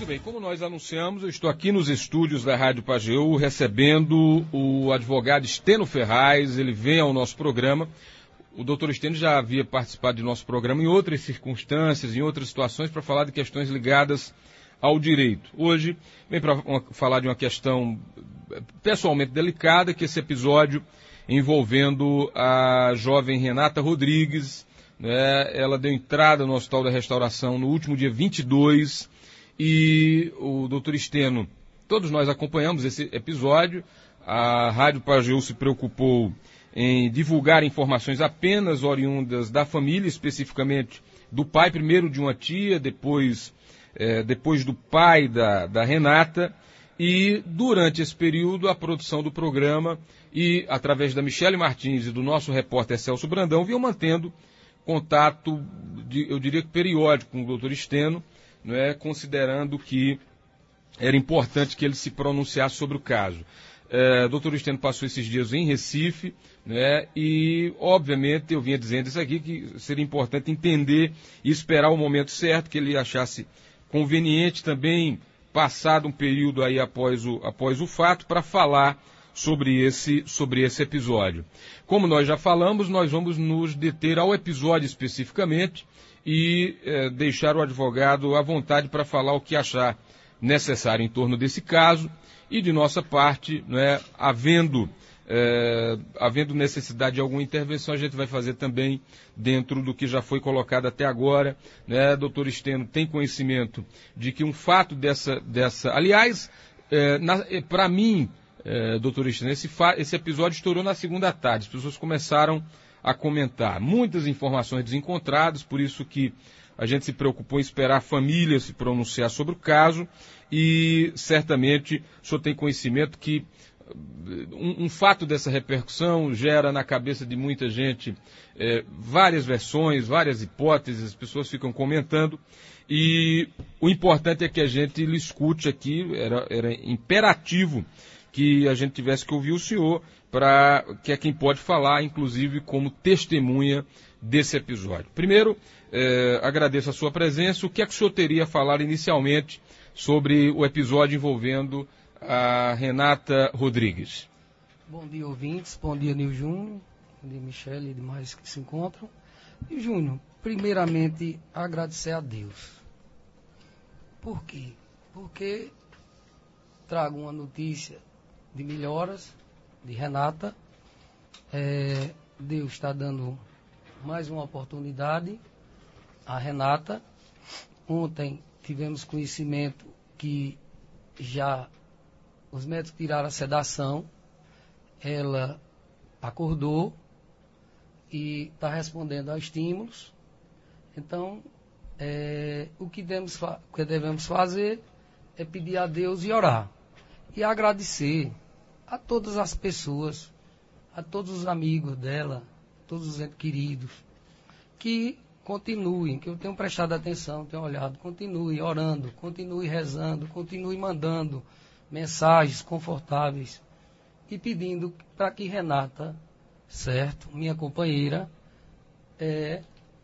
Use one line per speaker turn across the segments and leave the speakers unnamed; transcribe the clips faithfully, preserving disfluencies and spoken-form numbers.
bem, como nós anunciamos, eu estou aqui nos estúdios da Rádio Pajeú recebendo o advogado Esteno Ferraz. Ele vem ao nosso programa. O doutor Esteno já havia participado de nosso programa em outras circunstâncias, em outras situações, para falar de questões ligadas ao direito. Hoje vem para falar de uma questão pessoalmente delicada, que é esse episódio envolvendo a jovem Renata Rodrigues, né? Ela deu entrada no Hospital da Restauração no último dia vinte e dois e o doutor Esteno, todos nós acompanhamos esse episódio. A Rádio Pajeú se preocupou em divulgar informações apenas oriundas da família, especificamente do pai, primeiro de uma tia, depois, é, depois do pai da, da Renata, e durante esse período a produção do programa e através da Michele Martins e do nosso repórter Celso Brandão vinham mantendo contato, de, eu diria que periódico, com o doutor Esteno, não é, considerando que era importante que ele se pronunciasse sobre o caso. É, o doutor Esteno passou esses dias em Recife, né, e, obviamente, eu vinha dizendo isso aqui, que seria importante entender e esperar o momento certo, que ele achasse conveniente também, passado um período aí após o, após o fato, para falar sobre esse, sobre esse episódio. Como nós já falamos, nós vamos nos deter ao episódio especificamente e é, deixar o advogado à vontade para falar o que achar necessário em torno desse caso. E de nossa parte, né, havendo, é, havendo necessidade de alguma intervenção, a gente vai fazer também dentro do que já foi colocado até agora. Né? Doutor Esteno tem conhecimento de que um fato dessa... dessa aliás, é, para mim, é, doutor Esteno, esse, esse episódio estourou na segunda tarde. As pessoas começaram a comentar. Muitas informações desencontradas, por isso que a gente se preocupou em esperar a família se pronunciar sobre o caso. E certamente o senhor tem conhecimento que um, um fato dessa repercussão gera na cabeça de muita gente é, várias versões, várias hipóteses, as pessoas ficam comentando, e o importante é que a gente lhe escute aqui. Era, era imperativo que a gente tivesse que ouvir o senhor, para que é quem pode falar, inclusive como testemunha desse episódio. Primeiro, é, agradeço a sua presença. O que é que o senhor teria a falar inicialmente sobre o episódio envolvendo a Renata Rodrigues?
Bom dia, ouvintes. Bom dia, Nil Júnior. Bom dia, Michele e demais que se encontram. E, Júnior, primeiramente, agradecer a Deus. Por quê? Porque trago uma notícia de melhoras de Renata. É, Deus está dando mais uma oportunidade a Renata. Ontem tivemos conhecimento que já os médicos tiraram a sedação, ela acordou e está respondendo a estímulos. Então, é, o que devemos, o que devemos fazer é pedir a Deus e orar. E agradecer a todas as pessoas, a todos os amigos dela, todos os entes queridos, que continuem, que eu tenho prestado atenção, tenho olhado, continue orando, continue rezando, continue mandando mensagens confortáveis e pedindo para que Renata, certo, minha companheira, é,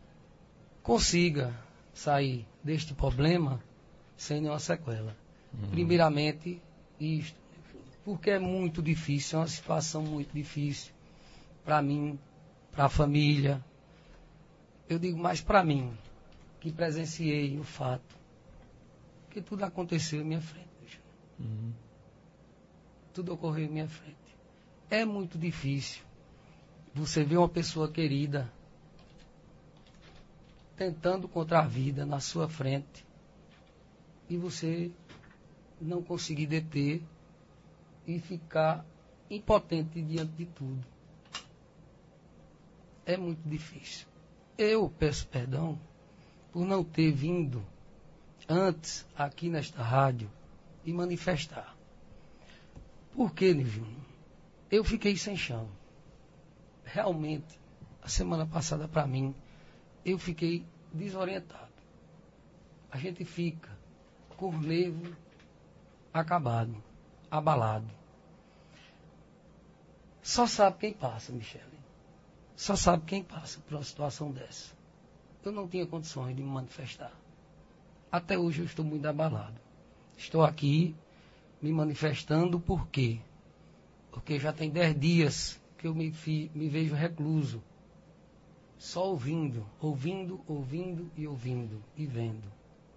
consiga sair deste problema sem nenhuma sequela. Uhum. Primeiramente, isto, porque é muito difícil, é uma situação muito difícil para mim, para a família. Eu digo mais para mim, que presenciei o fato, que tudo aconteceu em minha frente. Uhum. Tudo ocorreu em minha frente. É muito difícil você ver uma pessoa querida tentando contra a vida na sua frente e você não conseguir deter e ficar impotente diante de tudo. É muito difícil. Eu peço perdão por não ter vindo antes aqui nesta rádio e manifestar. Por quê, Nilson? Eu fiquei sem chão. Realmente, a semana passada para mim, eu fiquei desorientado. A gente fica com o nervo acabado, abalado. Só sabe quem passa, Michele. Só sabe quem passa por uma situação dessa. Eu não tinha condições de me manifestar. Até hoje eu estou muito abalado. Estou aqui me manifestando por quê? Porque já tem dez dias que eu me, fi, me vejo recluso, só ouvindo, ouvindo, ouvindo e ouvindo e vendo.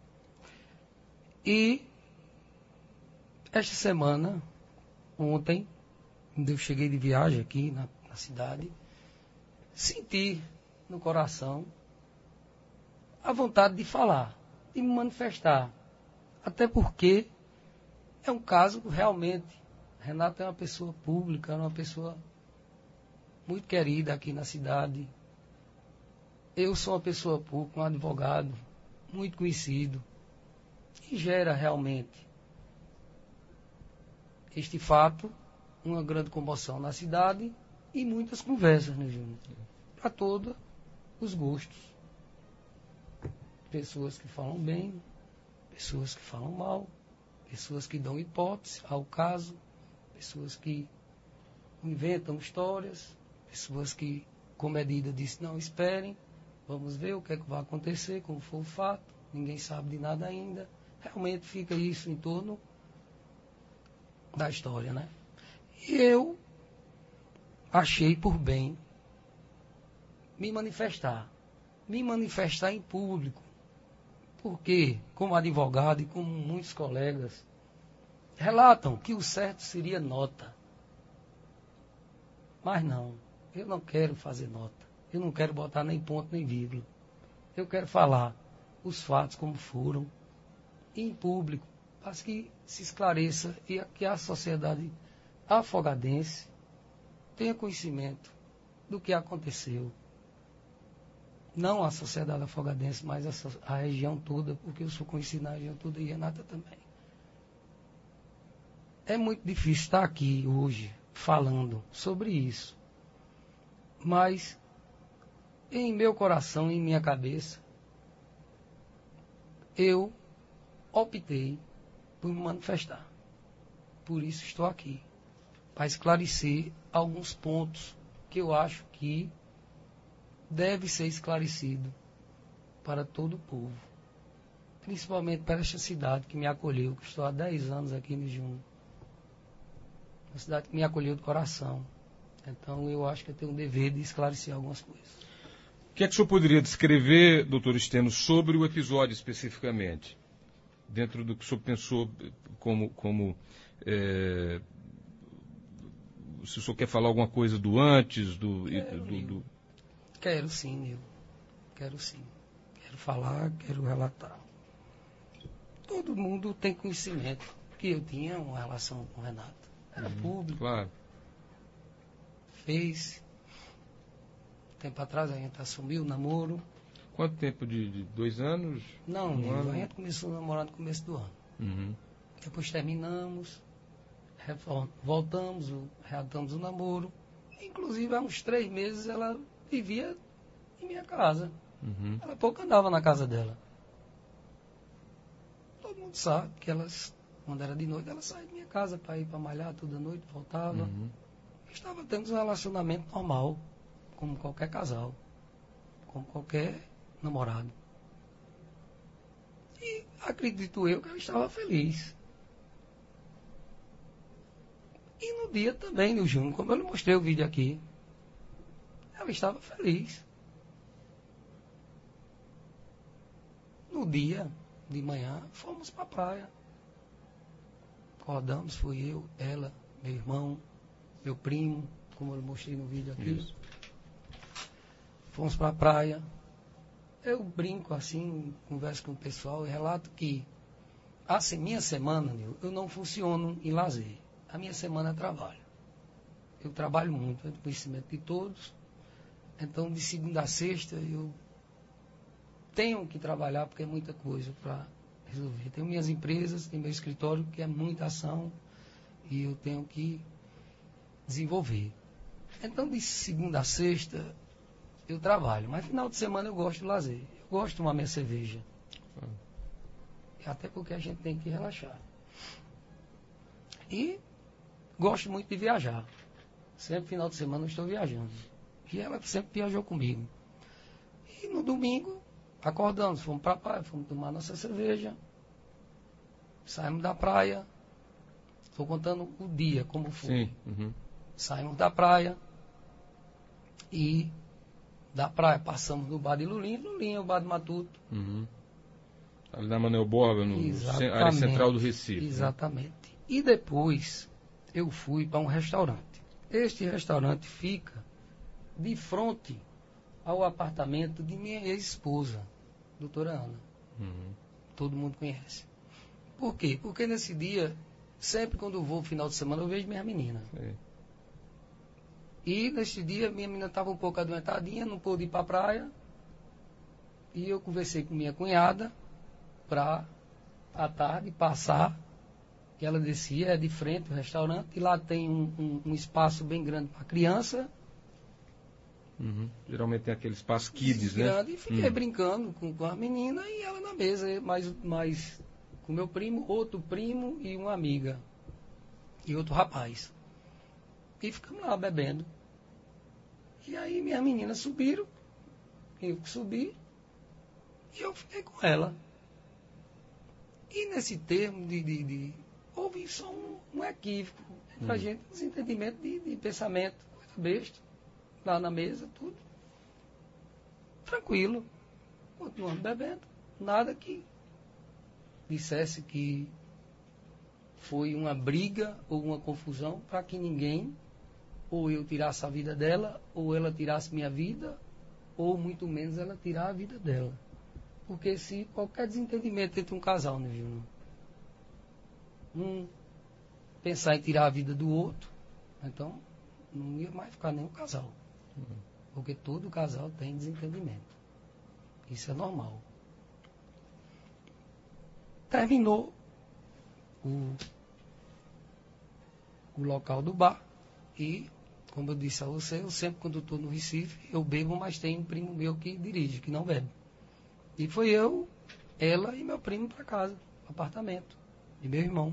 E esta semana, ontem, quando eu cheguei de viagem aqui na, na cidade, senti no coração a vontade de falar, de me manifestar. Até porque é um caso realmente. Renato é uma pessoa pública, é uma pessoa muito querida aqui na cidade. Eu sou uma pessoa pública, um advogado muito conhecido. E gera realmente este fato uma grande comoção na cidade e muitas conversas, né, Júnior? Para todos os gostos. Pessoas que falam bem, pessoas que falam mal, pessoas que dão hipótese ao caso, pessoas que inventam histórias, pessoas que, com medida, dizem, não, esperem, vamos ver o que é que vai acontecer, como foi o fato, ninguém sabe de nada ainda. Realmente fica isso em torno da história, né? E eu achei por bem me manifestar, me manifestar em público, porque, como advogado e como muitos colegas, relatam que o certo seria nota. Mas não, eu não quero fazer nota. Eu não quero botar nem ponto nem vírgula. Eu quero falar os fatos como foram, em público, para que se esclareça e que a sociedade afogadense tenha conhecimento do que aconteceu. Não a sociedade afogadense, mas a, a região toda, porque eu sou conhecido na região toda e Renata também. É muito difícil estar aqui hoje falando sobre isso. Mas em meu coração, em minha cabeça, eu optei por me manifestar. Por isso estou aqui, para esclarecer alguns pontos que eu acho que deve ser esclarecido para todo o povo. Principalmente para esta cidade que me acolheu, que estou há dez anos aqui em Junho. Uma cidade que me acolheu de coração. Então eu acho que eu tenho um dever de esclarecer algumas coisas.
O que é que o senhor poderia descrever, doutor Esteno, sobre o episódio especificamente? Dentro do que o senhor pensou como... como é, se o senhor quer falar alguma coisa do antes, do...
Quero,
do, do...
quero sim, Nil. Quero sim. Quero falar, quero relatar. Todo mundo tem conhecimento que eu tinha uma relação com o Renato. Era uhum, público.
Claro.
Fez. Tempo atrás a gente assumiu o namoro.
Quanto tempo? De, de dois anos?
Não,
um
Nil,
ano?
a gente começou a namorar no começo do ano.
Uhum.
Depois terminamos, voltamos, reatamos o namoro. Inclusive, há uns três meses ela vivia em minha casa.
Uhum.
Ela pouco andava na casa dela. Todo mundo sabe que elas, quando era de noite, ela saía de minha casa para ir para malhar toda noite, voltava.
Uhum.
Estava tendo um relacionamento normal, como qualquer casal, como qualquer namorado. E acredito eu que ela estava feliz. E no dia também, no Júnior, como eu lhe mostrei o vídeo aqui, ela estava feliz. No dia de manhã, fomos para a praia. Acordamos, fui eu, ela, meu irmão, meu primo, como eu mostrei no vídeo aqui. Isso. Fomos para a praia. Eu brinco assim, converso com o pessoal e relato que assim, minha semana, eu não funciono em lazer. A minha semana é trabalho. Eu trabalho muito, é do conhecimento de todos. Então, de segunda a sexta, eu tenho que trabalhar porque é muita coisa para resolver. Tenho minhas empresas, tenho meu escritório, que é muita ação, e eu tenho que desenvolver. Então, de segunda a sexta, eu trabalho. Mas final de semana eu gosto de lazer. Eu gosto de tomar minha cerveja. Hum. Até porque a gente tem que relaxar. E gosto muito de viajar. Sempre final de semana eu estou viajando. E ela sempre viajou comigo. E no domingo, acordamos, fomos para a praia, fomos tomar nossa cerveja. Saímos da praia. Estou contando o dia, como foi.
Sim. Uhum.
Saímos da praia. E da praia passamos no bar de Lulinha. Lulinha é o bar de Matuto.
Uhum. Ali na Manuel Borba, no
Exatamente,
área central do Recife.
Exatamente. Né? E depois eu fui para um restaurante. Este restaurante fica de frente ao apartamento de minha ex-esposa, doutora Ana.
Uhum.
Todo mundo conhece. Por quê? Porque nesse dia, sempre quando eu vou no final de semana, eu vejo minha menina.
Sim.
E nesse dia, minha menina estava um pouco adoentadinha, não pôde ir para a praia. E eu conversei com minha cunhada para, à tarde, passar. E ela descia, é de frente ao restaurante, e lá tem um, um, um espaço bem grande para criança.
Uhum. Geralmente tem aquele espaço kids,
grande,
né?
E fiquei
uhum.
brincando com, com a menina e ela na mesa, mais, mais com meu primo, outro primo e uma amiga. E outro rapaz. E ficamos lá bebendo. E aí minhas meninas subiram, eu subi, e eu fiquei com ela. E nesse termo de... de, de houve só um, um equívoco entre hum. a gente, um desentendimento de, de pensamento, coisa besta, lá na mesa, tudo. Tranquilo. Continuando bebendo. Nada que dissesse que foi uma briga ou uma confusão para que ninguém, ou eu tirasse a vida dela, ou ela tirasse minha vida, ou muito menos ela tirar a vida dela. Porque se qualquer desentendimento entre um casal, né, Júnior? Um pensar em tirar a vida do outro, então não ia mais ficar nenhum casal. Uhum. Porque todo casal tem desentendimento. Isso é normal. Terminou o, o local do bar e, como eu disse a você, eu sempre quando estou no Recife, eu bebo, mas tem um primo meu que dirige, que não bebe. E foi eu, ela e meu primo para casa, apartamento, e meu irmão.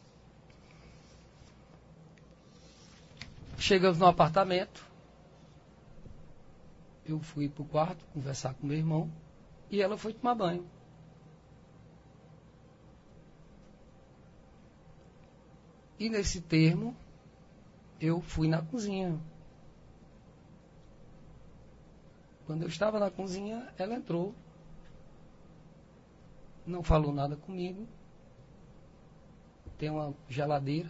Chegamos no apartamento, eu fui para o quarto conversar com meu irmão e ela foi tomar banho. E nesse termo, eu fui na cozinha. Quando eu estava na cozinha, ela entrou, não falou nada comigo, tem uma geladeira.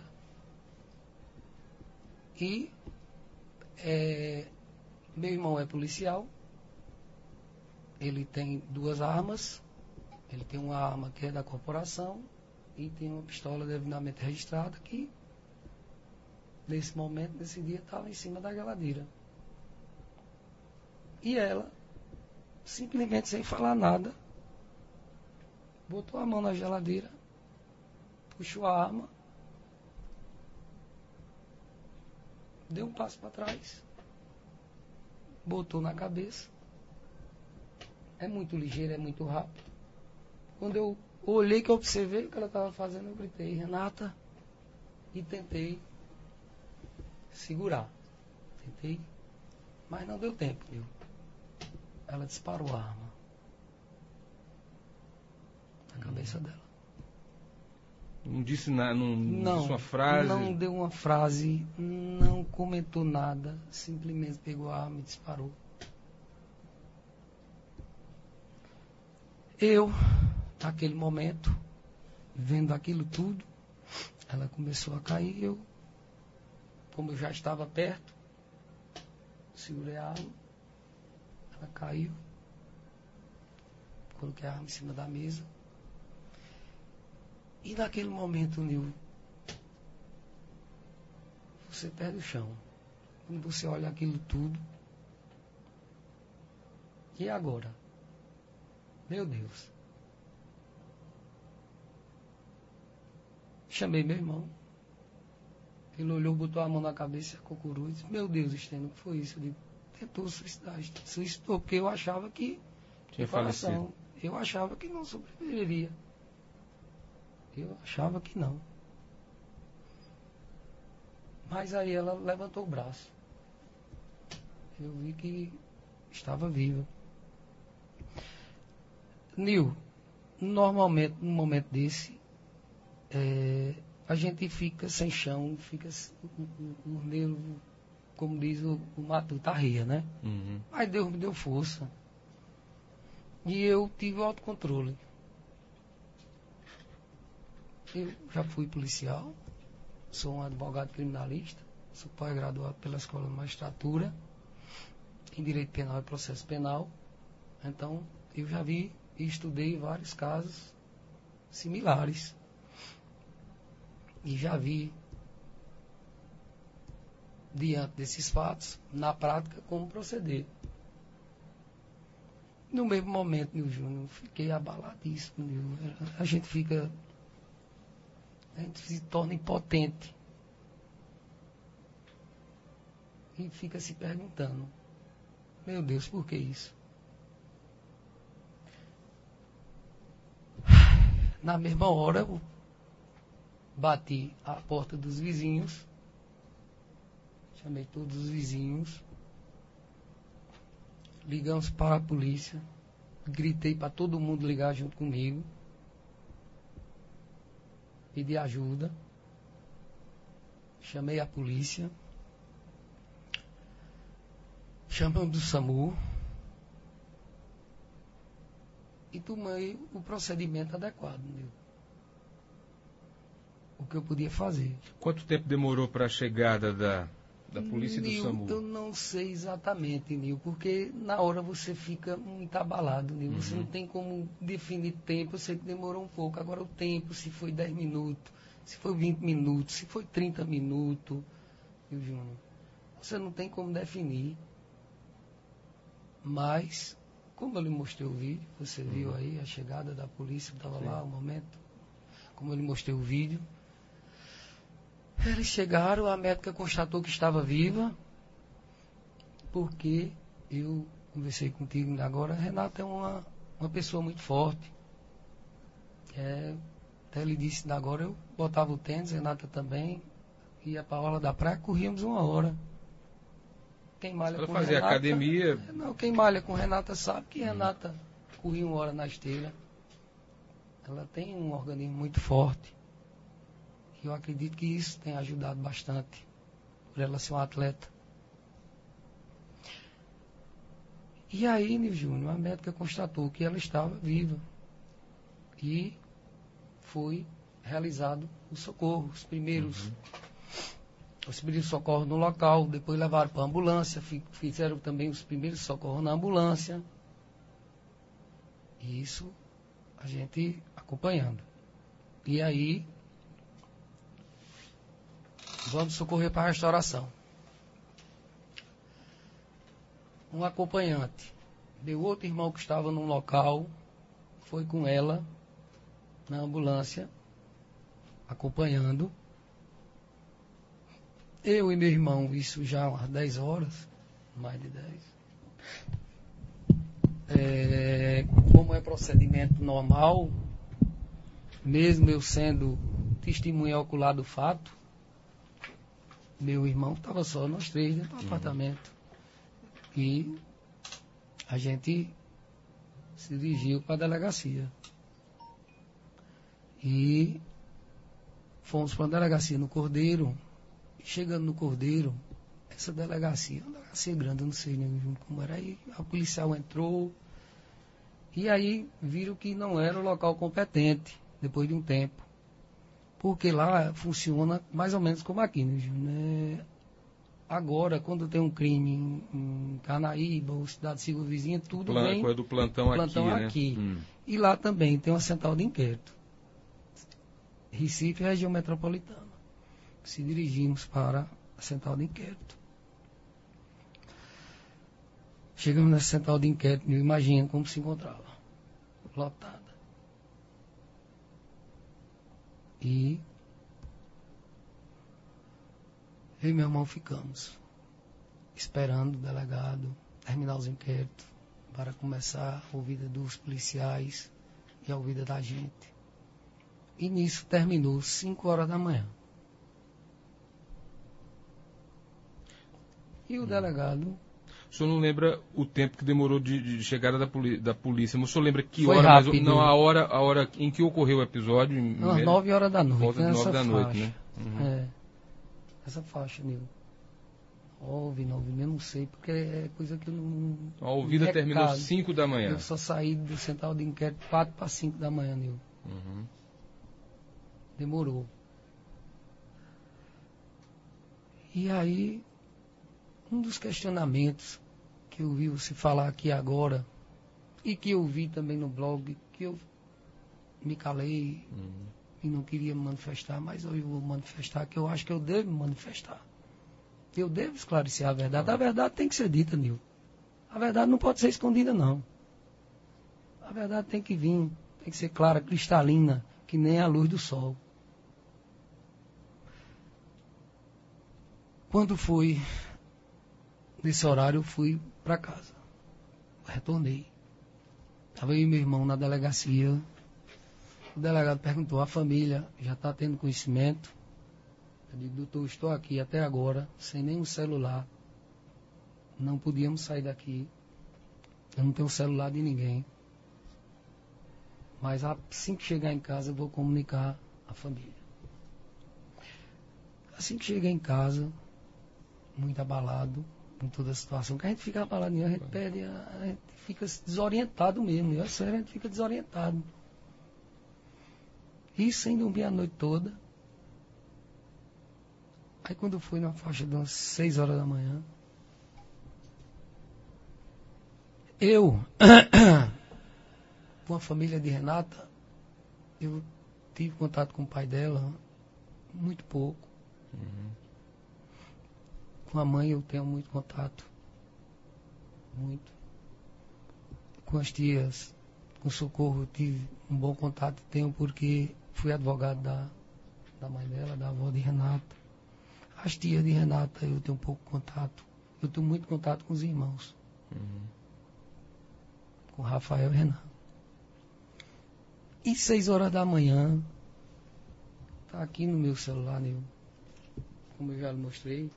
E é, meu irmão é policial, ele tem duas armas, ele tem uma arma que é da corporação e tem uma pistola devidamente registrada que, nesse momento, nesse dia, estava em cima da geladeira. E ela, simplesmente sem falar nada, botou a mão na geladeira, puxou a arma, deu um passo para trás, botou na cabeça. É muito ligeiro, é muito rápido. Quando eu olhei, que eu observei o que ela estava fazendo, eu gritei, Renata, e tentei segurar. Tentei, mas não deu tempo, viu? Ela disparou a arma na cabeça dela.
Não disse nada, não,
não
disse uma frase?
Não deu uma frase, não comentou nada, simplesmente pegou a arma e disparou. Eu, naquele momento, vendo aquilo tudo, ela começou a cair, eu, como eu já estava perto, segurei a arma, ela caiu, coloquei a arma em cima da mesa. E naquele momento, Nil, você perde o chão. Quando você olha aquilo tudo. E agora? Meu Deus. Chamei meu irmão. Ele olhou, botou a mão na cabeça, cocurou e disse, meu Deus, Estênio, o que foi isso? Eu digo, tentou suicidar, suicidou, porque eu achava que...
Tinha falecido.
Eu achava que não sobreviveria. Eu achava que não. Mas aí ela levantou o braço. Eu vi que estava viva. Nil, normalmente, num momento desse, é, a gente fica sem chão, fica o nervo, como diz o, o Matuto, arreia, né?
Uhum.
Mas Deus me deu força. E eu tive autocontrole. Eu já fui policial, sou um advogado criminalista, sou pós-graduado pela Escola de Magistratura, em Direito Penal e Processo Penal. Então, eu já vi e estudei vários casos similares. E já vi, diante desses fatos, na prática, como proceder. No mesmo momento, Nil Júnior, fiquei abaladíssimo. Nil. A gente fica... A gente se torna impotente. E fica se perguntando, meu Deus, por que isso? Na mesma hora, eu bati à porta dos vizinhos, chamei todos os vizinhos, ligamos para a polícia, gritei para todo mundo ligar junto comigo, pedi ajuda, chamei a polícia, chamamos do SAMU e tomei o procedimento adequado, meu. O que eu podia fazer.
Quanto tempo demorou para a chegada da, da polícia
Nil,
e do SAMU?
Eu não sei exatamente, Nil, porque na hora você fica muito abalado, Nil. Uhum. Você não tem como definir tempo, eu sei que demorou um pouco. Agora o tempo, se foi dez minutos, se foi vinte minutos, se foi trinta minutos, Nil Júnior, você não tem como definir. Mas, como eu lhe mostrei o vídeo, você uhum. viu aí a chegada da polícia, estava lá o momento, como eu lhe mostrei o vídeo, eles chegaram, a médica constatou que estava viva, porque eu conversei contigo agora, a Renata é uma, uma pessoa muito forte. É, até ele disse agora, eu botava o tênis, Renata também, ia para a aula da praia, corríamos uma hora. Quem malha
Ela
com
fazia
Renata,
academia.
Não, quem malha com Renata sabe que Renata hum. corria uma hora na esteira. Ela tem um organismo muito forte. Eu acredito que isso tem ajudado bastante por ela ser uma atleta. E aí, Nil Júnior, a médica constatou que ela estava viva. E foi realizado o socorro, os primeiros, uhum. os primeiros socorros no local, depois levaram para a ambulância, fizeram também os primeiros socorros na ambulância. E isso a gente acompanhando. E aí, vamos socorrer para a restauração. Um acompanhante deu outro irmão que estava no local, foi com ela na ambulância, acompanhando. Eu e meu irmão, isso já umas dez horas, mais de dez. É, como é procedimento normal, mesmo eu sendo testemunha ocular do fato, meu irmão estava só, nós três dentro do uhum. apartamento. E a gente se dirigiu para a delegacia. E fomos para a delegacia no Cordeiro. Chegando no Cordeiro, essa delegacia, uma delegacia grande, eu não sei nem como era. Aí a policial entrou. E aí viram que não era o local competente, depois de um tempo. Porque lá funciona mais ou menos como aqui, né? Agora, quando tem um crime em, em Carnaíba ou cidade civil vizinha, tudo
Plan,
vem...
Coisa do plantão,
plantão
aqui,
aqui.
Né? Hum.
E lá também tem uma central de inquérito. Recife, região metropolitana. Se dirigimos para a central de inquérito. Chegamos nessa central de inquérito, eu imagino como se encontrava. Lotada. E eu e meu irmão ficamos esperando o delegado terminar os inquéritos para começar a ouvida dos policiais e a ouvida da gente. E nisso terminou cinco horas da manhã. E o hum. delegado...
O O senhor não lembra o tempo que demorou de, de chegada da, poli, da polícia, mas o senhor lembra que
Foi
hora,
rápido.
mais, não, a hora, a hora em que ocorreu o episódio?
Às nove horas da noite.
Volta de nove da
faixa.
noite, né? Uhum.
É, essa faixa, Nil. Nove, nove, eu não sei, porque é coisa que eu não...
A ouvida terminou cinco da manhã.
Eu só saí do central de inquérito quatro para cinco da manhã, Nil.
Uhum.
Demorou. E aí, um dos questionamentos que eu vi você falar aqui agora, e que eu vi também no blog, que eu me calei
uhum.
e não queria me manifestar, mas hoje eu vou manifestar, que eu acho que eu devo me manifestar. Eu devo esclarecer a verdade. A verdade tem que ser dita, Nil. A verdade não pode ser escondida, não. A verdade tem que vir, tem que ser clara, cristalina, que nem a luz do sol. Quando foi nesse horário, eu fui para casa. Retornei. Estava eu e meu irmão na delegacia. O delegado perguntou, a família já está tendo conhecimento? Eu disse, doutor, estou aqui até agora, sem nenhum celular. Não podíamos sair daqui. Eu não tenho celular de ninguém. Mas assim que chegar em casa, eu vou comunicar à família. Assim que cheguei em casa, muito abalado com toda a situação, que a gente fica abalado, a gente perde, a gente fica desorientado mesmo, é sério, a gente fica desorientado. E sem dormir a noite toda. Aí quando eu fui na faixa de umas seis horas da manhã, eu, com a família de Renata, eu tive contato com o pai dela, muito pouco.
Uhum.
Com a mãe eu tenho muito contato. Muito. Com as tias, com Socorro, eu tive um bom contato. Tenho porque fui advogado da, da mãe dela, da avó de Renata. As tias de Renata eu tenho um pouco contato. Eu tenho muito contato com os irmãos.
Uhum.
Com Rafael e Renan. E seis horas da manhã, tá aqui no meu celular, Nil, como eu já lhe mostrei.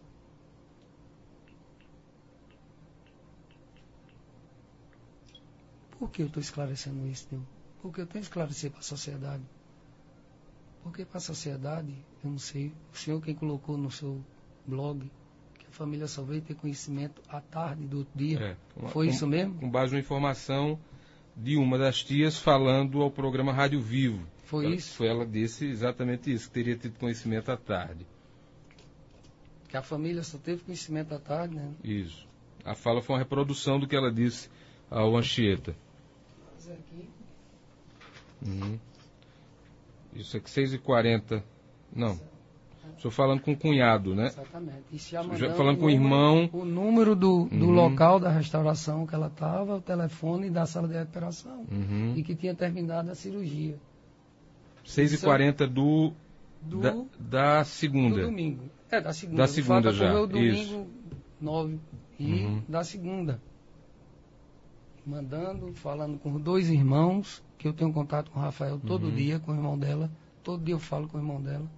Por que eu estou esclarecendo isso, Nil? Porque eu tenho que esclarecer para a sociedade. Porque para a sociedade, eu não sei, o senhor quem colocou no seu blog que a família só veio ter conhecimento à tarde do outro dia.
É, uma,
Foi
com,
isso mesmo?
Com base na informação de uma das tias falando ao programa Rádio Vivo.
Foi
ela,
isso?
Foi ela disse exatamente isso, que teria tido conhecimento à tarde.
Que a família só teve conhecimento à tarde, né?
Isso. A fala foi uma reprodução do que ela disse ao Anchieta.
Aqui.
Uhum. Isso aqui, seis e quarenta. Não. Estou falando com o cunhado, né?
Exatamente. E já
Já falando com o
número,
irmão.
O número do, do
Uhum.
local da restauração que ela estava, o telefone da sala de recuperação.
Uhum.
E que tinha terminado a cirurgia.
seis e quarenta do,
do,
da, da segunda.
Do domingo. É, da segunda.
Da segunda já.
O domingo
Isso.
nove e
Uhum.
da segunda. Mandando, falando com dois irmãos, que eu tenho contato com o Rafael todo
uhum.
dia, com o irmão dela. Todo dia eu falo com o irmão dela.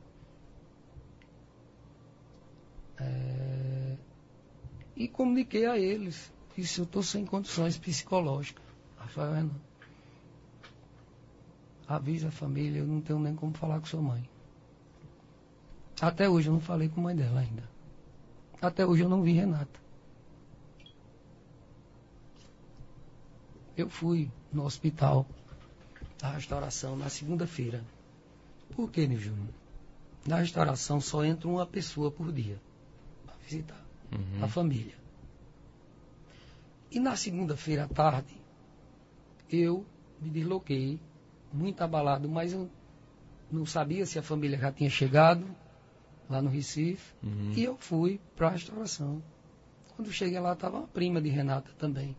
É... E comuniquei a eles. Disse, eu estou sem condições psicológicas. Rafael Renan. Avisa a família, eu não tenho nem como falar com sua mãe. Até hoje eu não falei com a mãe dela ainda. Até hoje eu não vi Renata. Eu fui no hospital da restauração na segunda-feira. Por que, Nil Júnior? Na restauração só entra uma pessoa por dia para visitar
uhum.
a família. E na segunda-feira à tarde, eu me desloquei, muito abalado, mas eu não sabia se a família já tinha chegado lá no Recife.
Uhum.
E eu fui para a restauração. Quando cheguei lá, estava uma prima de Renata também.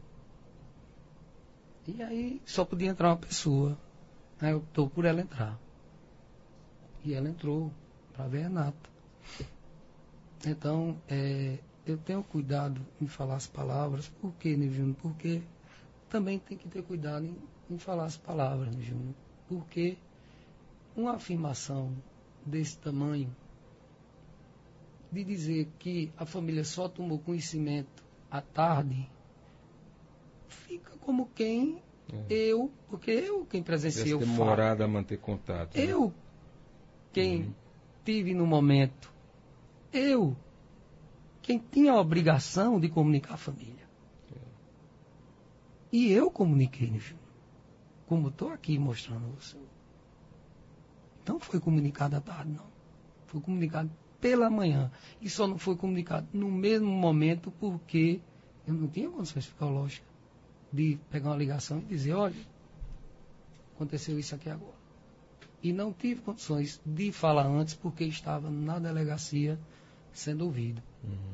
E aí só podia entrar uma pessoa. Aí eu optou por ela entrar. E ela entrou para ver a Renata. Então, é, eu tenho cuidado em falar as palavras. Por quê, Nil Júnior? Porque também tem que ter cuidado em, em falar as palavras, Nil Júnior. Porque uma afirmação desse tamanho, de dizer que a família só tomou conhecimento à tarde, fica como quem é. eu, porque eu quem presenciei o fato.
Demorado a manter contato. Né?
Eu, quem
uhum.
tive no momento, eu, quem tinha a obrigação de comunicar a família. É. E eu comuniquei, né, Júnior? Como estou aqui mostrando a você. Não foi comunicado à tarde, não. Foi comunicado pela manhã. E só não foi comunicado no mesmo momento porque eu não tinha condições psicológicas de pegar uma ligação e dizer, olha, aconteceu isso aqui agora. E não tive condições de falar antes porque estava na delegacia sendo ouvido.
Uhum.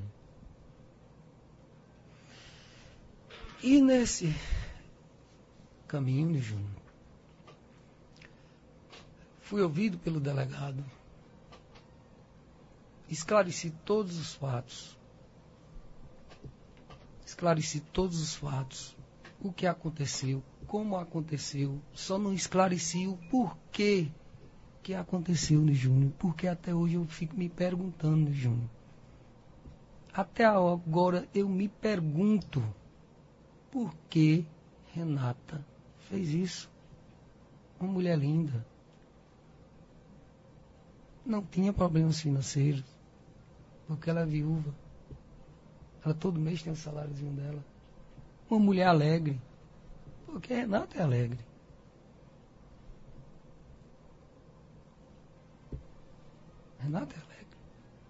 E nesse caminho, né, Júnior, fui ouvido pelo delegado, esclareci todos os fatos, esclareci todos os fatos, o que aconteceu, como aconteceu, só não esclareci o porquê que aconteceu, né, Júnior, porque até hoje eu fico me perguntando, né, Júnior. Até agora eu me pergunto por que Renata fez isso. Uma mulher linda. Não tinha problemas financeiros, porque ela é viúva. Ela todo mês tem o saláriozinho dela. Uma mulher alegre, porque Renata é alegre. Renata é alegre.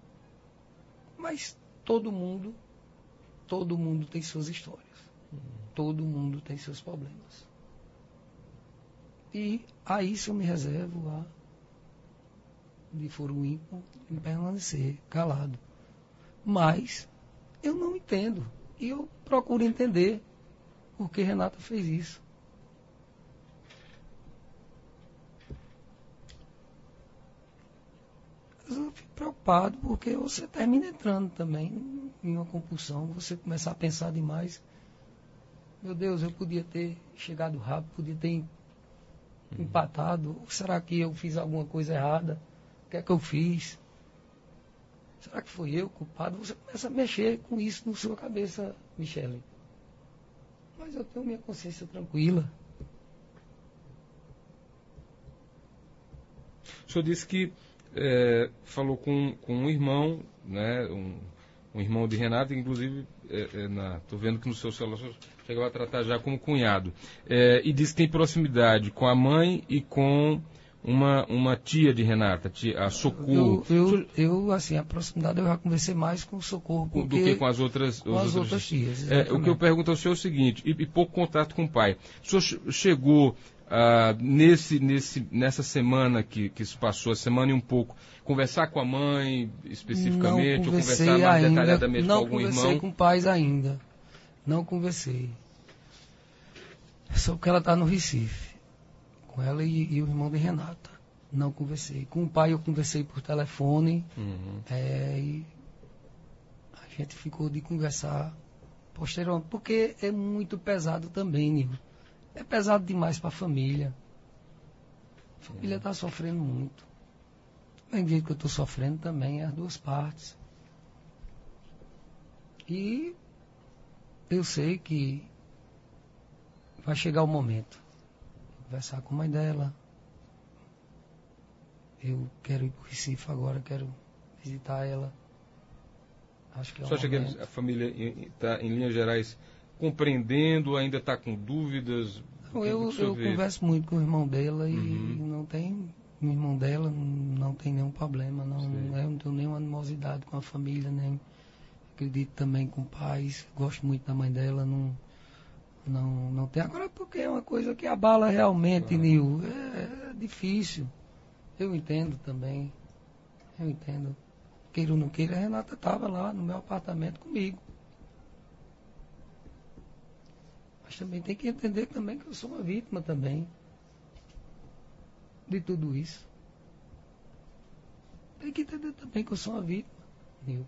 Mas todo mundo, todo mundo tem suas histórias. Uhum. Todo mundo tem seus problemas. E a isso eu me reservo a de foro ímpar em permanecer calado. Mas eu não entendo. E eu procuro entender por que Renata fez isso. Mas eu fico preocupado porque você termina entrando também em uma compulsão. Você começa a pensar demais. Meu Deus, eu podia ter chegado rápido, podia ter empatado. Ou será que eu fiz alguma coisa errada? O que é que eu fiz? Será que foi eu culpado? Você começa a mexer com isso na sua cabeça, Michele. Mas eu tenho minha consciência tranquila.
O senhor disse que é, falou com, com um irmão, né, um, um irmão de Renata, inclusive, estou é, é, vendo que no seu celular chegou a tratar já como cunhado. É, e disse que tem proximidade com a mãe e com uma, uma tia de Renata, tia, a Socorro.
Eu, eu, eu, assim, a proximidade eu já conversei mais com o Socorro porque,
do que com as outras,
com as outras tias.
É, o que eu pergunto ao senhor é o seguinte, e, e pouco contato com o pai. O senhor chegou ah, nesse, nesse, nessa semana que, que se passou, a semana e um pouco, conversar com a mãe especificamente, ou conversar mais
ainda,
detalhadamente com algum irmão?
Não conversei com pais ainda. Não conversei. Só que ela está no Recife. Com ela e, e o irmão de Renata. Não conversei. Com o pai eu conversei por telefone. Uhum. É, e a gente ficou de conversar posteriormente. Porque é muito pesado também, Nil. É pesado demais para a família. A família está uhum. sofrendo muito. Do jeito que eu estou sofrendo também, é as duas partes. E eu sei que vai chegar o momento. Conversar com a mãe dela. Eu quero ir para o Recife agora, quero visitar ela. Acho que é um
Você acha que a família está, em linhas gerais, compreendendo, ainda está com dúvidas?
Não, eu eu converso muito com o irmão dela e uhum. não tem... O irmão dela não tem nenhum problema, não, eu não tenho nenhuma animosidade com a família, nem acredito também com pais, gosto muito da mãe dela, não... Não, não tem. Agora porque é uma coisa que abala realmente, ah. Nil. É, é difícil. Eu entendo também. Eu entendo. Queira ou não queira, a Renata estava lá no meu apartamento comigo. Mas também tem que entender também que eu sou uma vítima também. De tudo isso. Tem que entender também que eu sou uma vítima, Nil.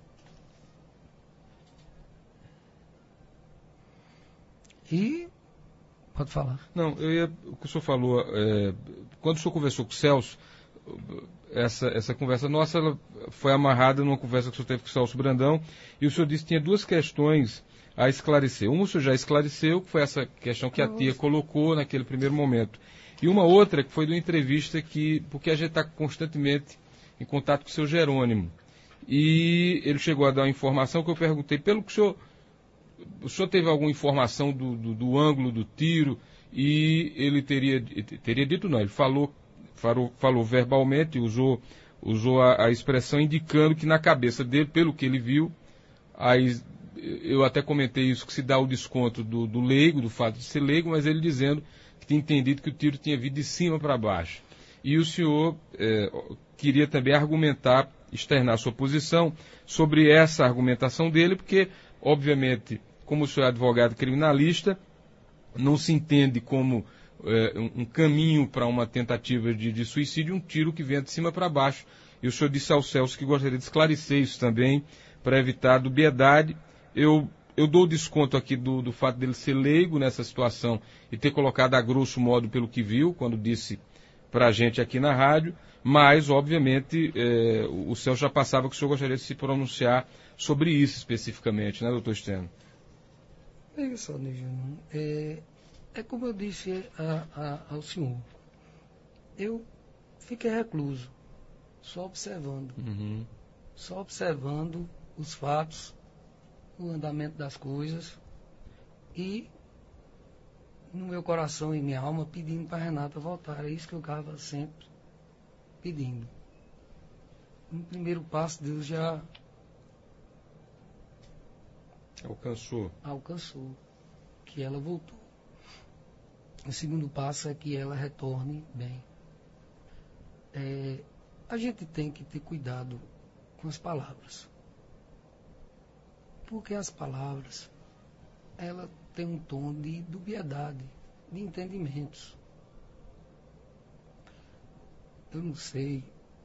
E, pode falar.
Não, eu ia, o que o senhor falou, é, quando o senhor conversou com o Celso, essa, essa conversa nossa ela foi amarrada numa conversa que o senhor teve com o Celso Brandão, e o senhor disse que tinha duas questões a esclarecer. Uma o senhor já esclareceu, que foi essa questão que a tia colocou naquele primeiro momento. E uma outra que foi de uma entrevista que, porque a gente está constantemente em contato com o seu Jerônimo. E ele chegou a dar uma informação que eu perguntei, pelo que o senhor, o senhor teve alguma informação do, do, do ângulo do tiro, e ele teria, teria dito não, ele falou, falou, falou verbalmente, usou, usou a, a expressão indicando que na cabeça dele, pelo que ele viu, aí, eu até comentei isso, que se dá o desconto do, do leigo, do fato de ser leigo, mas ele dizendo que tinha entendido que o tiro tinha vindo de cima para baixo. E o senhor é, queria também argumentar, externar sua posição sobre essa argumentação dele, porque, obviamente, como o senhor é advogado criminalista, não se entende como é, um, um caminho para uma tentativa de, de suicídio, um tiro que vem de cima para baixo. E o senhor disse ao Celso que gostaria de esclarecer isso também, para evitar dubiedade. Eu, eu dou o desconto aqui do, do fato dele ser leigo nessa situação e ter colocado a grosso modo pelo que viu, quando disse para a gente aqui na rádio, mas, obviamente, é, o Celso já passava que o senhor gostaria de se pronunciar sobre isso especificamente, né, doutor Steno?
Veja só, Nigino, é, é como eu disse a, a, ao senhor, eu fiquei recluso, só observando,
Uhum.
só observando os fatos, o andamento das coisas e no meu coração e minha alma pedindo para a Renata voltar. É isso que eu estava sempre pedindo. No primeiro passo, Deus já
Alcançou.
alcançou, que ela voltou. O segundo passo é que ela retorne bem. É, a gente tem que ter cuidado com as palavras. Porque as palavras, ela tem um tom de dubiedade, de entendimentos. Eu não sei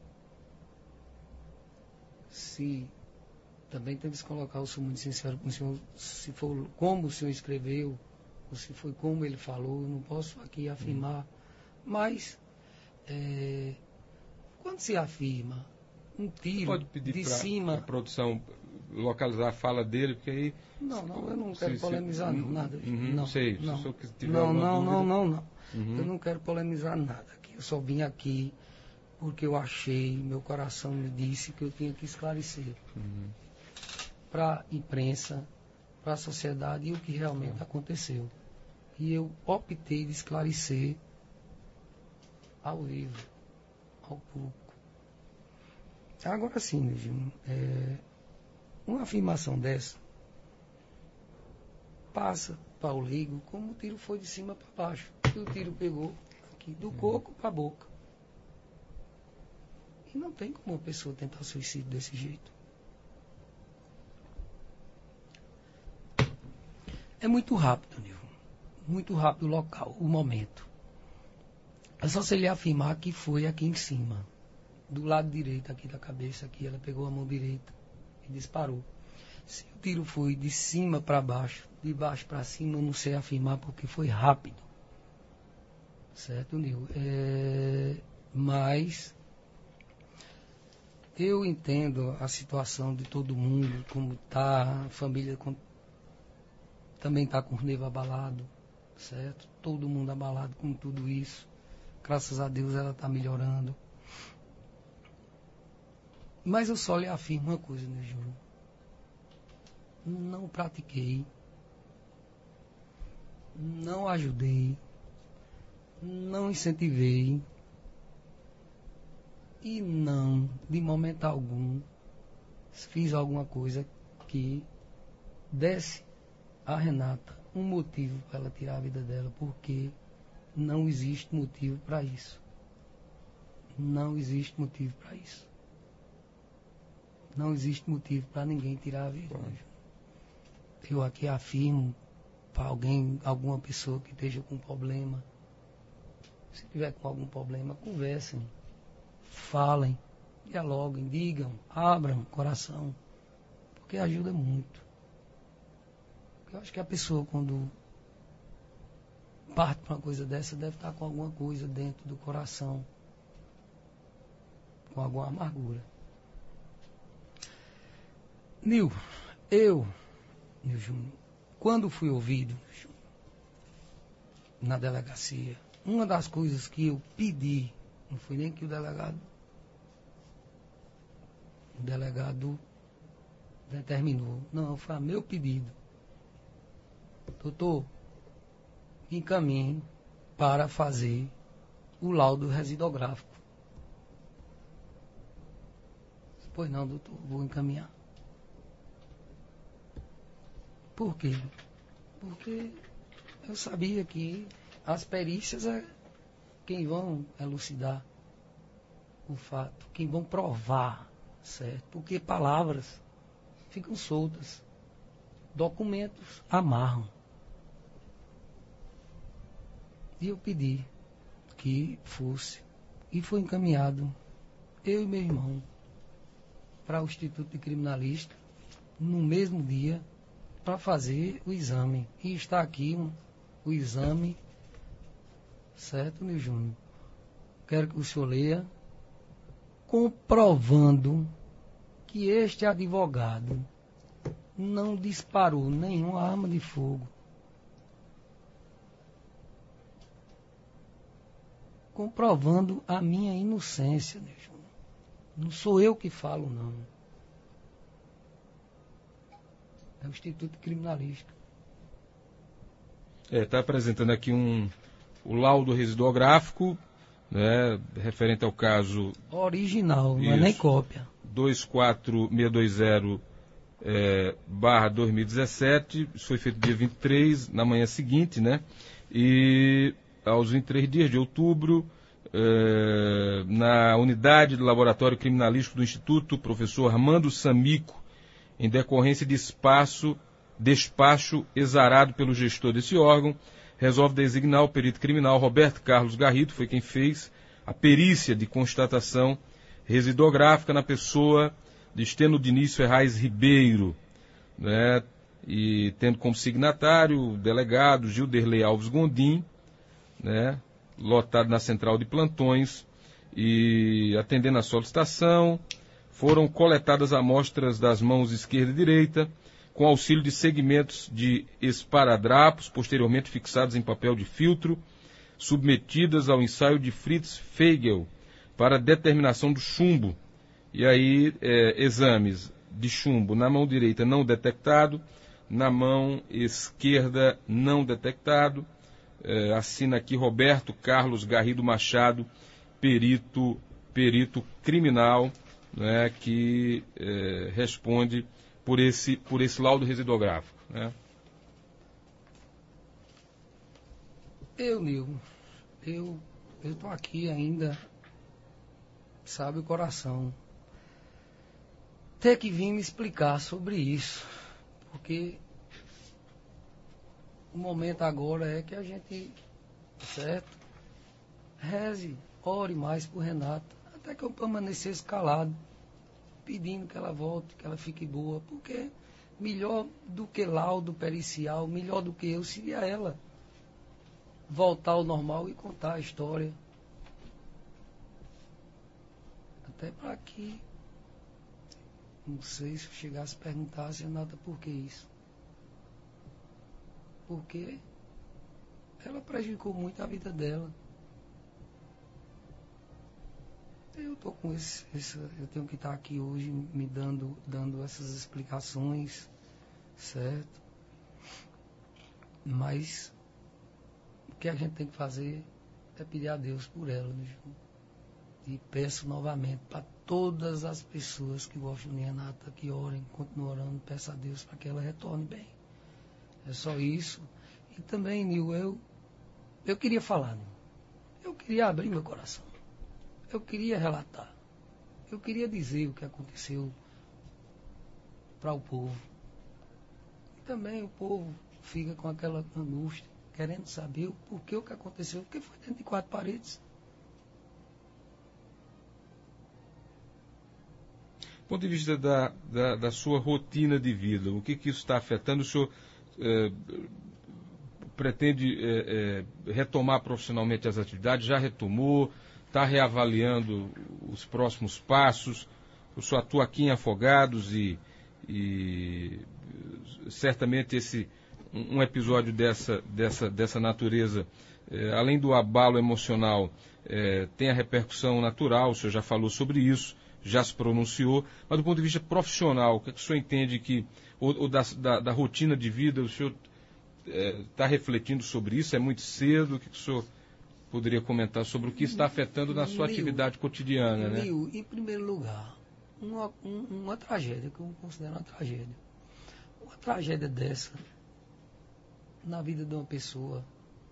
se também temos que colocar o senhor muito sincero com o senhor, se for como o senhor escreveu, ou se foi como ele falou, eu não posso aqui afirmar. Hum. Mas, é, quando se afirma um tiro
pode pedir
de
pra,
cima...
a produção localizar a fala dele, porque aí...
Não, não, eu não
se,
quero
se,
polemizar
se,
não, nada.
Uhum,
não,
sei,
não,
se o senhor tiver
não,
alguma
não,
dúvida...
não, não, não.
Uhum.
Eu não quero polemizar nada aqui. Eu só vim aqui porque eu achei, meu coração me disse que eu tinha que esclarecer
Uhum.
para a imprensa, para a sociedade, o que realmente uhum. aconteceu. E eu optei de esclarecer ao vivo, ao público. Agora sim, Virgínio, é, uma afirmação dessa passa para o leigo como o tiro foi de cima para baixo. E o tiro pegou aqui do uhum. coco para a boca. E não tem como uma pessoa tentar suicídio desse jeito. É muito rápido, Nilson. Muito rápido o local, o momento. É só se ele afirmar que foi aqui em cima, do lado direito aqui da cabeça, aqui ela pegou a mão direita e disparou. Se o tiro foi de cima para baixo, de baixo para cima, eu não sei afirmar porque foi rápido. Certo, Nil? É... Mas eu entendo a situação de todo mundo, como está, a família com... também está com o nervo abalado, certo? Todo mundo abalado com tudo isso. Graças a Deus ela está melhorando. Mas eu só lhe afirmo uma coisa, né, Júnior? Não pratiquei, não ajudei, não incentivei e não, de momento algum, fiz alguma coisa que desse a Renata um motivo para ela tirar a vida dela, porque não existe motivo para isso. Não existe motivo para isso. Não existe motivo para ninguém tirar a vida. Eu aqui afirmo para alguém, alguma pessoa que esteja com problema, se tiver com algum problema, conversem, falem, dialoguem, digam, abram o coração, porque ajuda muito. Eu acho que a pessoa, quando parte para uma coisa dessa, deve estar com alguma coisa dentro do coração, com alguma amargura. Nil, eu, Nil Júnior, quando fui ouvido na delegacia, uma das coisas que eu pedi, não foi nem que o delegado, o delegado determinou, não, foi a meu pedido. Doutor, encaminhe para fazer o laudo residográfico. Pois não, doutor, vou encaminhar. Por quê? Porque eu sabia que as perícias é quem vão elucidar o fato, quem vão provar, certo? Porque palavras ficam soltas, documentos amarram. E eu pedi que fosse, e foi encaminhado, eu e meu irmão, para o Instituto de Criminalística, no mesmo dia, para fazer o exame. E está aqui um, o exame, certo, meu Júnior? Quero que o senhor leia, comprovando que este advogado não disparou nenhuma arma de fogo. Comprovando a minha inocência, meu Júnior. Não sou eu que falo, não. É o Instituto Criminalístico.
É, está apresentando aqui um, o laudo residuográfico, né, referente ao caso...
Original,
Isso,
não é nem cópia.
dois quatro seis dois zero, é, barra dois mil e dezessete, isso foi feito dia vinte e três, na manhã seguinte, né? E aos vinte e três dias de outubro, é, na unidade do Laboratório Criminalístico do Instituto, o professor Armando Samico, em decorrência de espaço, despacho exarado pelo gestor desse órgão, resolve designar o perito criminal Roberto Carlos Garrido, foi quem fez a perícia de constatação residográfica na pessoa de Esteno Diniz Ferraz Ribeiro, né, e tendo como signatário o delegado Gilderley Alves Gondim, né, lotado na central de plantões, e atendendo a solicitação, foram coletadas amostras das mãos esquerda e direita, com auxílio de segmentos de esparadrapos, posteriormente fixados em papel de filtro, submetidas ao ensaio de Fritz Feigl para determinação do chumbo. E aí, é, exames de chumbo na mão direita não detectado, na mão esquerda não detectado. É, assina aqui Roberto Carlos Garrido Machado, perito, perito criminal, né, que é, responde por esse, por esse laudo residográfico, né?
Eu, Nil, eu estou aqui ainda, sabe, o coração. Ter que vir me explicar sobre isso, porque o momento agora é que a gente, certo, reze, ore mais por Renata, até que eu permanecesse calado, pedindo que ela volte, que ela fique boa, porque melhor do que laudo pericial, melhor do que eu, seria ela voltar ao normal e contar a história. Até para que, não sei, se eu chegasse a perguntar, Renata, por que isso? Porque ela prejudicou muito a vida dela. Eu tô com esse, esse, eu tenho que estar aqui hoje me dando, dando essas explicações, certo? Mas o que a gente tem que fazer é pedir a Deus por ela, né, João? E peço novamente para todas as pessoas que gostam de Renata, que orem, continuem orando, peço a Deus para que ela retorne bem. É só isso. E também, Nil, eu, eu queria falar, Nil. Eu queria abrir meu coração. Eu queria relatar. Eu queria dizer o que aconteceu para o povo. E também o povo fica com aquela angústia, querendo saber o porquê o que aconteceu, porque foi dentro de quatro paredes.
Do ponto de vista da, da, da sua rotina de vida, o que, que isso está afetando? O senhor eh, pretende eh, eh, retomar profissionalmente as atividades? Já retomou? Está reavaliando os próximos passos? O senhor atua aqui em Afogados e, e certamente esse um episódio dessa, dessa, dessa natureza, é, além do abalo emocional, é, tem a repercussão natural, o senhor já falou sobre isso, já se pronunciou, mas do ponto de vista profissional, o que, é que o senhor entende que, ou, ou da, da, da rotina de vida, o senhor está é, refletindo sobre isso? É muito cedo? O que, é que o senhor poderia comentar sobre o que está afetando na sua
Nil,
atividade cotidiana?
Nil,
né?
Em primeiro lugar, uma, um, uma tragédia, que eu considero uma tragédia. Uma tragédia dessa, na vida de uma pessoa,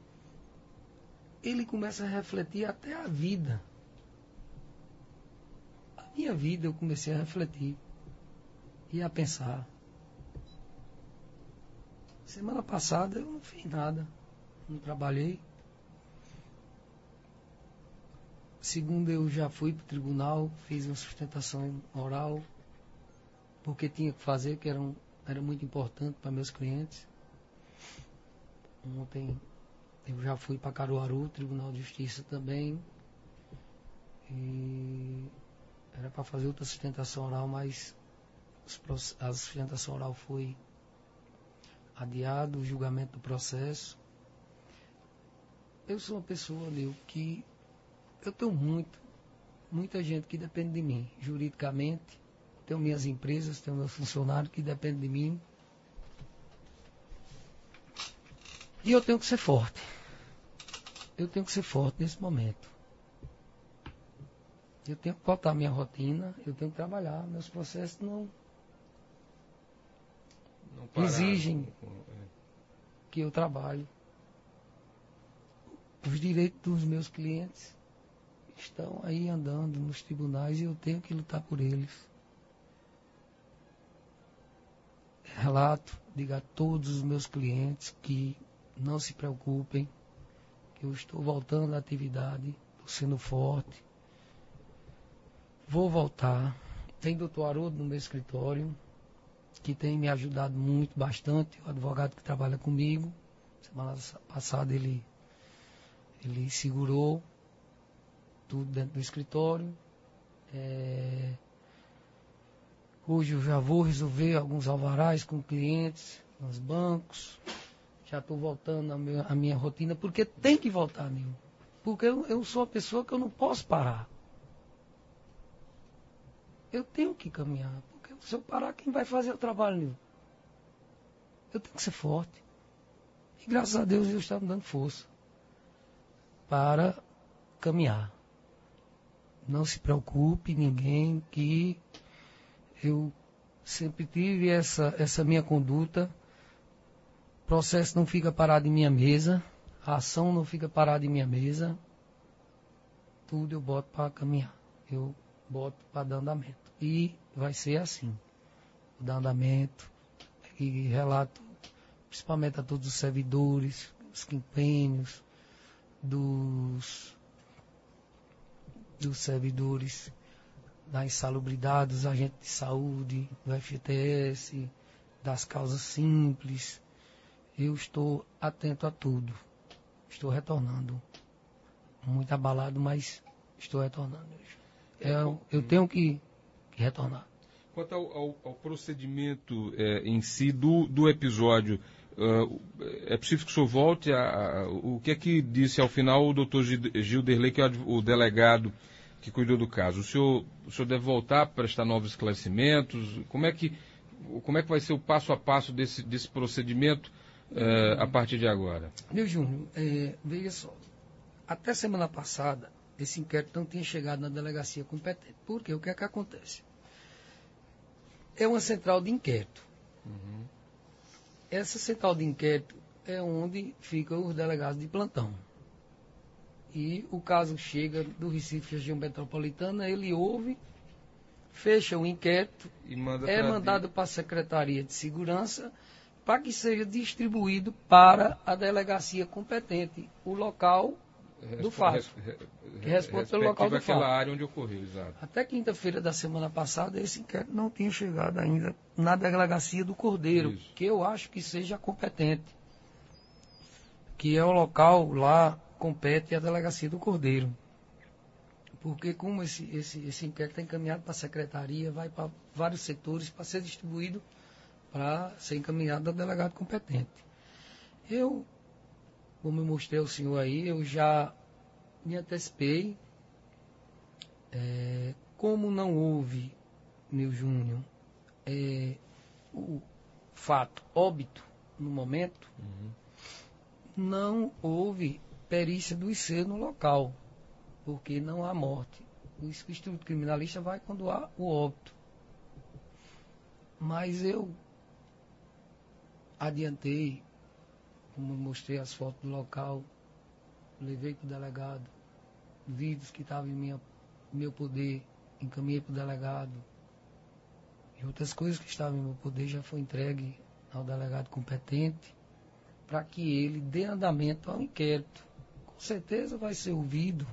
ele começa a refletir até a vida. A minha vida eu comecei a refletir e a pensar. Semana passada eu não fiz nada, não trabalhei. Segunda eu já fui para o tribunal, fiz uma sustentação oral, porque tinha que fazer, que era, um, era muito importante para meus clientes. Ontem eu já fui para Caruaru, Tribunal de Justiça também. E era para fazer outra sustentação oral, mas a sustentação oral foi adiado, o julgamento do processo. Eu sou uma pessoa, Leo, que eu tenho muito, muita gente que depende de mim, juridicamente. Tenho minhas empresas, tenho meus funcionários que dependem de mim. E eu tenho que ser forte. Eu tenho que ser forte nesse momento. Eu tenho que voltar a minha rotina, eu tenho que trabalhar. Meus processos não, não pararam, exigem que eu trabalhe. Os direitos dos meus clientes estão aí andando nos tribunais e eu tenho que lutar por eles. Relato, digo a todos os meus clientes que não se preocupem, que eu estou voltando à atividade, estou sendo forte. Vou voltar. Tem doutor Haroldo no meu escritório, que tem me ajudado muito, bastante, o advogado que trabalha comigo. Semana passada ele, ele segurou tudo dentro do escritório. É... Hoje eu já vou resolver alguns alvarás com clientes, nos bancos. Já estou voltando à minha, à minha rotina, porque tem que voltar, Nil. Porque eu, eu sou uma pessoa que eu não posso parar. Eu tenho que caminhar, porque se eu parar, quem vai fazer o trabalho, Nil? Eu tenho que ser forte. E graças a Deus Deus está me dando força para caminhar. Não se preocupe, ninguém, que eu sempre tive essa, essa minha conduta. O processo não fica parado em minha mesa, a ação não fica parada em minha mesa. Tudo eu boto para caminhar, eu boto para dar andamento. E vai ser assim, o dar andamento, e relato principalmente a todos os servidores, os quinquênios, dos... dos servidores da insalubridade, dos agentes de saúde, do F G T S, das causas simples. Eu estou atento a tudo. Estou retornando. Muito abalado, mas estou retornando. Eu, eu tenho que, que retornar.
Quanto ao, ao, ao procedimento é, em si do, do episódio, uh, é preciso que o senhor volte a, a... O que é que disse ao final o doutor Gilderley, que é o delegado que cuidou do caso? O senhor, o senhor deve voltar para prestar novos esclarecimentos? Como é que, como é que vai ser o passo a passo desse, desse procedimento uh, a partir de agora?
Meu Júnior, é, veja só. Até semana passada, esse inquérito não tinha chegado na delegacia competente. Por quê? O que é que acontece? É uma central de inquérito. Uhum. Essa central de inquérito é onde ficam os delegados de plantão. E o caso chega do Recife, região metropolitana, ele ouve, fecha o inquérito, manda é mandado para a Secretaria de Segurança para que seja distribuído para a delegacia competente, o local do fato, que responde pelo local do fato.
Área onde ocorreu, exato.
Até quinta-feira da semana passada, esse inquérito não tinha chegado ainda na delegacia do Cordeiro, Isso. que eu acho que seja competente, que é o local lá compete a delegacia do Cordeiro. Porque como esse, esse, esse inquérito é encaminhado para a secretaria, vai para vários setores para ser distribuído para ser encaminhado ao delegado competente. Eu, como eu mostrei ao senhor aí, eu já me antecipei. É, como não houve, meu Júnior, é, o fato óbito no momento, uhum. não houve perícia do I C no local, porque não há morte. O Instituto Criminalista vai quando há o óbito. Mas eu adiantei, como mostrei as fotos do local, levei para o delegado, vídeos que estavam em minha, meu poder, encaminhei para o delegado. E outras coisas que estavam em meu poder já foi entregue ao delegado competente para que ele dê andamento ao inquérito. Com certeza vai ser ouvido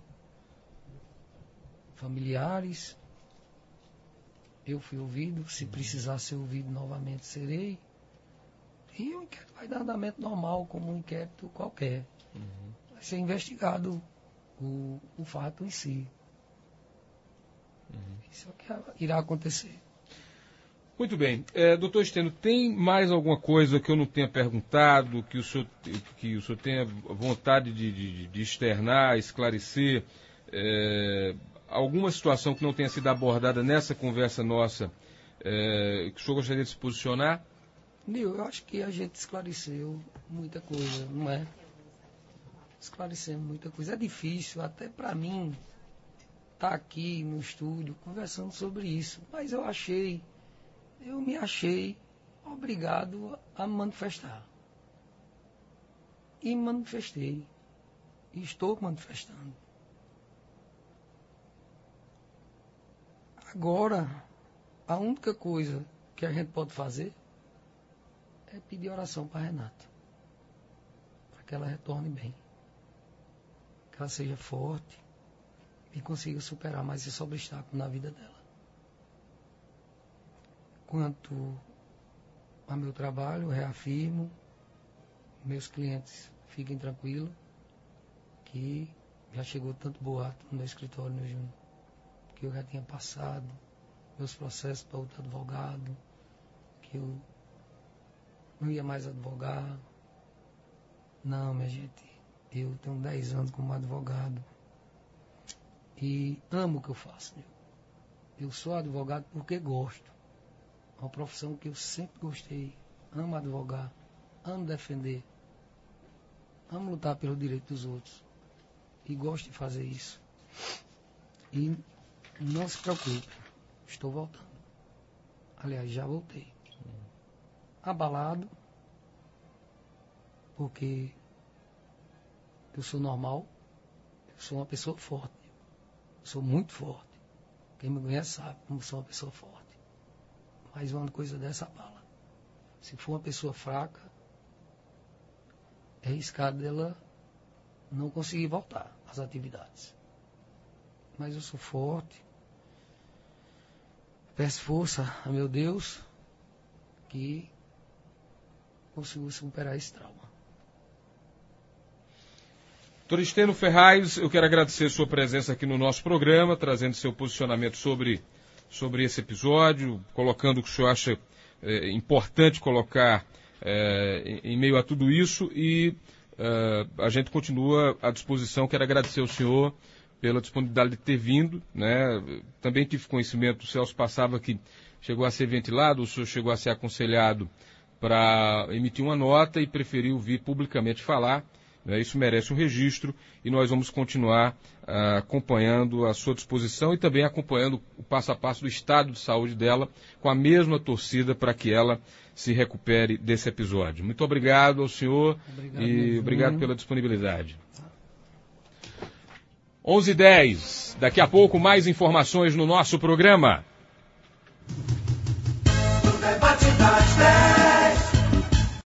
familiares. Eu fui ouvido, se precisar ser ouvido novamente serei. E o inquérito vai dar andamento normal, como um inquérito qualquer. Uhum. Vai ser investigado o, o fato em si. Uhum. Isso é o que irá acontecer.
Muito bem. É, doutor Estênio, tem mais alguma coisa que eu não tenha perguntado, que o senhor, que o senhor tenha vontade de, de, de externar, esclarecer? É, alguma situação que não tenha sido abordada nessa conversa nossa, é, que o senhor gostaria de se posicionar?
Nil, eu acho que a gente esclareceu muita coisa, não é? Esclarecemos muita coisa. É difícil, até para mim, estar tá aqui no estúdio conversando sobre isso. Mas eu achei, eu me achei obrigado a manifestar. E manifestei. E estou manifestando. Agora, a única coisa que a gente pode fazer é pedir oração para a Renata. Para que ela retorne bem. Que ela seja forte e consiga superar mais esse obstáculo na vida dela. Quanto ao meu trabalho, eu reafirmo, meus clientes fiquem tranquilos, que já chegou tanto boato no meu escritório, meu Júnior, que eu já tinha passado meus processos para outro advogado, que eu não ia mais advogar. Não, minha gente, eu tenho dez anos como advogado e amo o que eu faço. Eu sou advogado porque gosto. É uma profissão que eu sempre gostei. Amo advogar, amo defender, amo lutar pelo direito dos outros. E gosto de fazer isso. E não se preocupe, estou voltando. Aliás, já voltei. Abalado, porque eu sou normal, eu sou uma pessoa forte. Eu sou muito forte. Quem me conhece sabe como sou uma pessoa forte. Mas uma coisa dessa abala. Se for uma pessoa fraca, é arriscado dela não conseguir voltar às atividades. Mas eu sou forte. Peço força a meu Deus que consiga superar esse trauma.
doutor Estênio Ferraz, eu quero agradecer a sua presença aqui no nosso programa, trazendo seu posicionamento sobre, sobre esse episódio, colocando o que o senhor acha é, importante colocar é, em, em meio a tudo isso e é, a gente continua à disposição. Quero agradecer ao senhor pela disponibilidade de ter vindo, né? Também tive conhecimento, o Celso passava que chegou a ser ventilado, o senhor chegou a ser aconselhado para emitir uma nota e preferiu vir publicamente falar. Isso merece um registro e nós vamos continuar uh, acompanhando a sua disposição e também acompanhando o passo a passo do estado de saúde dela, com a mesma torcida para que ela se recupere desse episódio. Muito obrigado ao senhor obrigado, e obrigado pela disponibilidade. onze e dez, daqui a pouco mais informações no nosso programa.